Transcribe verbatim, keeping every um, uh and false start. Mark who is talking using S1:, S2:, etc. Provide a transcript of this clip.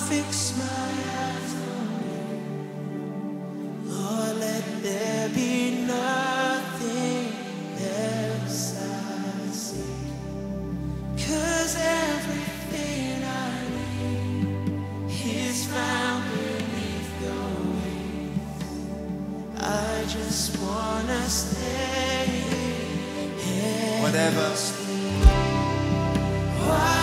S1: fix my eyes on you. Lord, let there be nothing else I see. 'Cause everything I need is found beneath your wings. I just wanna stay here.
S2: Whatever.
S1: Why